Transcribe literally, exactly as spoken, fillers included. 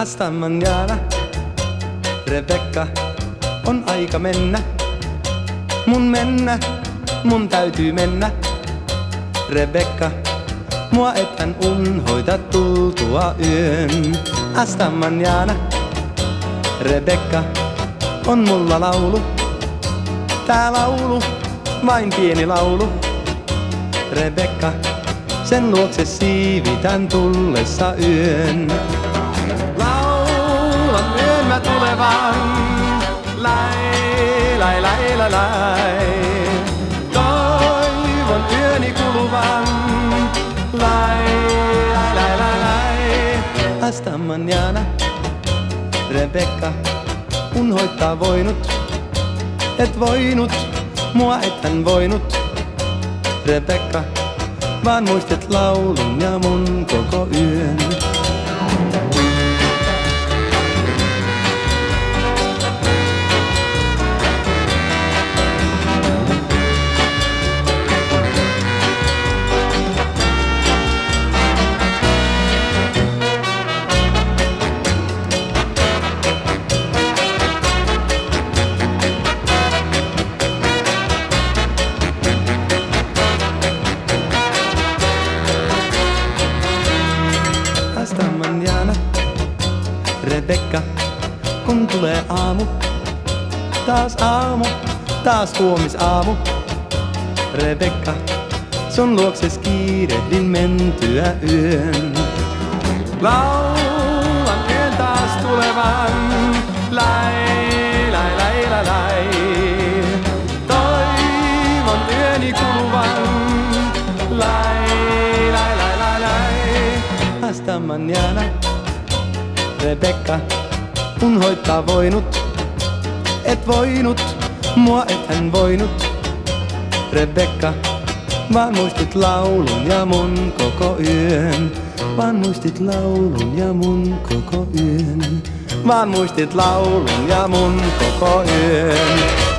Hasta mañana, Rebekka, on aika mennä. Mun mennä, mun täytyy mennä. Rebekka, mua ethän unhoita tultua yön. Hasta mañana, Rebekka, on mulla laulu. Tää laulu, vain pieni laulu. Rebekka, sen luokse siivitän tullessa yön. Laulan yön mä tulevan, lai, lai, lai, lai, lai. Toivon yöni kuluvan, lai, lai, lai, lai, lai. Hasta mañana, Rebekka, unhoittaa voinut, et voinut, mua ethän voinut. Rebekka, vaan muistet laulun ja mun koko yön. Hasta mañana, Rebekka, kun tulee aamu, taas aamu, taas huomisaamu. Rebekka, sun luokses kiirehdin mentyä yön. Laulan yön taas tulevan, lai, lai, lai, lai, lai. Toivon yöni kuluvan, lai, lai, lai, lai, lai. Hasta mañana, Rebekka, unhoittaa voinut, et voinut, mua ethän voinut. Rebekka, vaan muistit laulun ja mun koko yön. Vaan muistit laulun ja mun koko yön. Vaan muistit laulun ja mun koko yön.